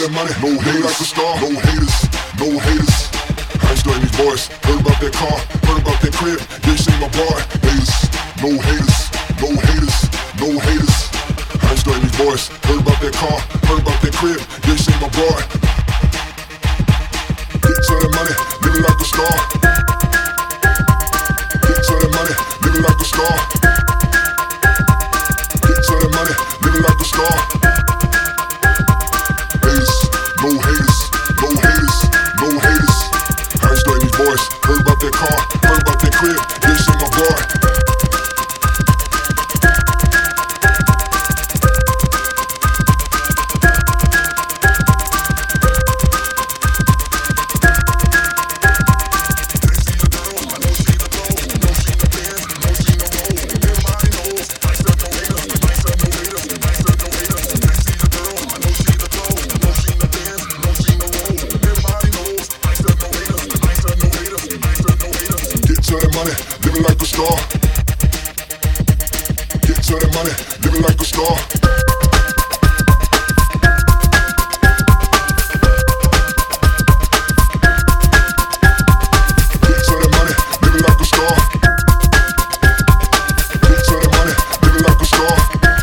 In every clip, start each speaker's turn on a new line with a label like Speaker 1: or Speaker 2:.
Speaker 1: that money, no haters, like a star, no haters, no haters. I ain't studying these boys, heard about that car, heard about that crib, they say my boy. Haters, no haters, no haters, no haters. I ain't studying these boys, heard about that car, heard about that crib, they say my boy. Get to that money, living like a star. Get to that money, living like a star. Get to that money, living like a star. Haters, no haters, no haters, no haters. I ain't studying these boys, heard about that car, heard about that crib, they say my boy. Living like a star. Get to that money, living like a star. Get to that money, living like a star. Get to that money, living like a star.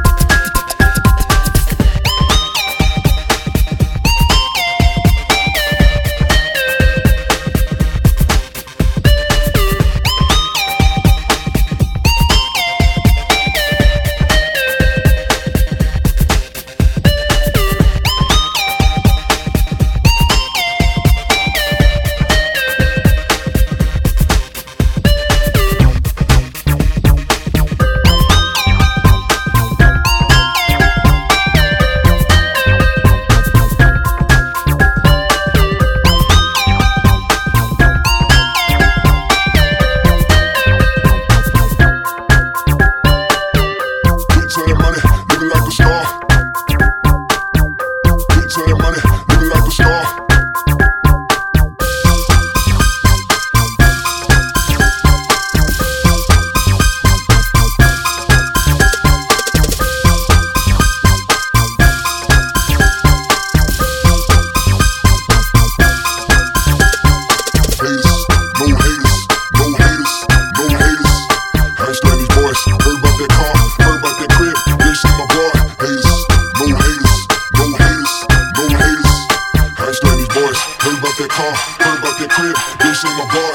Speaker 1: Heard about that crib, they say my boy.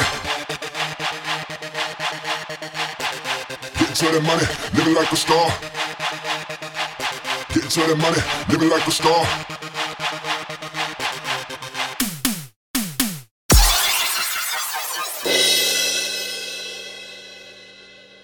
Speaker 1: Getting to that money, living like a star. Getting to that money, living like a star.